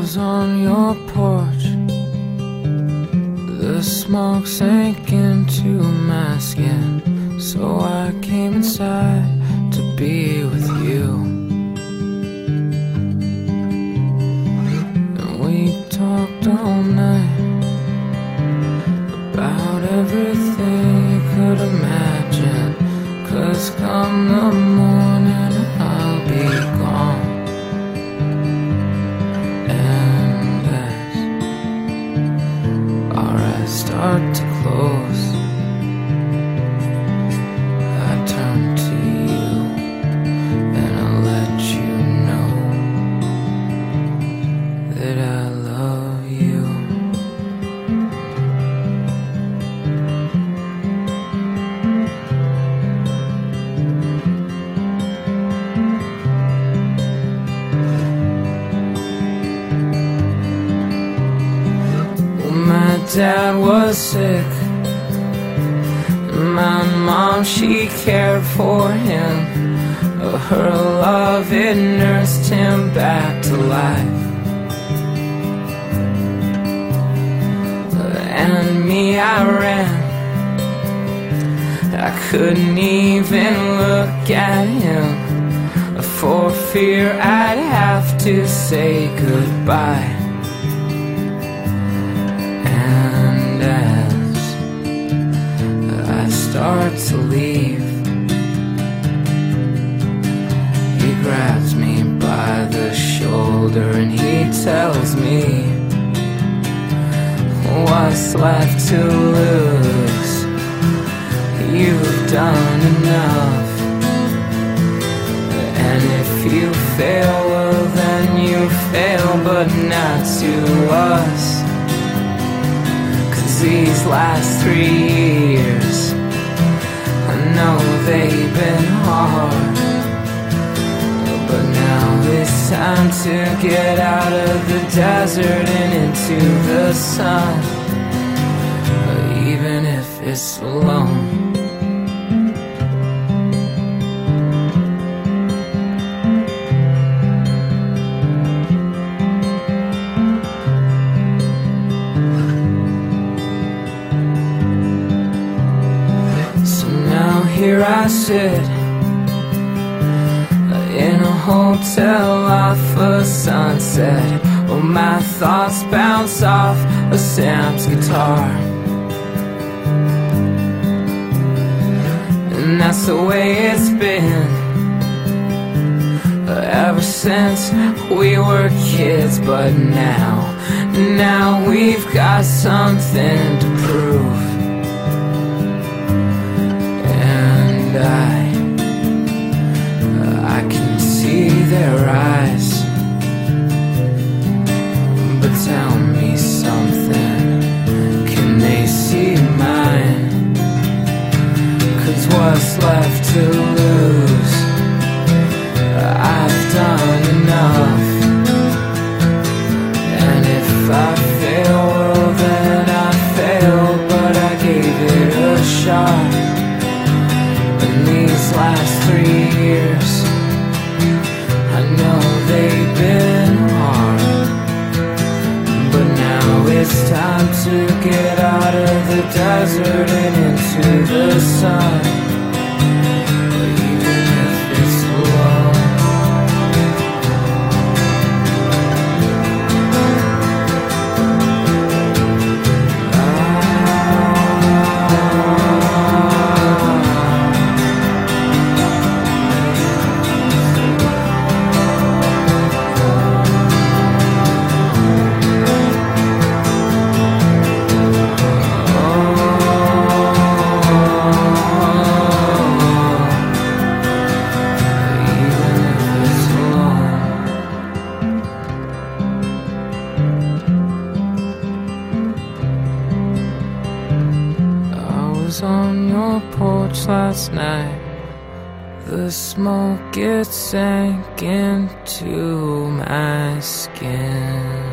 was on your porch. The smoke sank into my skin, so I came inside to be with you. And we talked all night about everything you could imagine, 'cause come the morning I'll be gone. And as our eyes start to close, I turn to you and I'll let you know that I love you. My dad was sick. My mom, she cared for him. Her love, it nursed him back to life. And me, I ran. I couldn't even look at him, for fear I'd have to say goodbye. Start to leave, he grabs me by the shoulder and he tells me, what's left to lose? You've done enough. And if you fail, well then you fail, but not to us. 'Cause these last 3 years, I know they've been hard, but now it's time to get out of the desert and into the sun, even if it's alone. Here I sit in a hotel off a sunset. Oh, my thoughts bounce off a Sam's guitar, and that's the way it's been ever since we were kids. But now we've got something to prove. I can see their eyes, but tell me something, can they see mine? 'Cause what's left to lose? I've done enough. And if I fail, well then I failed, but I gave it a shot. These last 3 years, I know they've been hard, but now it's time to get out of the desert and into the sun, even if it's alone. On your porch last night, the smoke, it sank into my skin.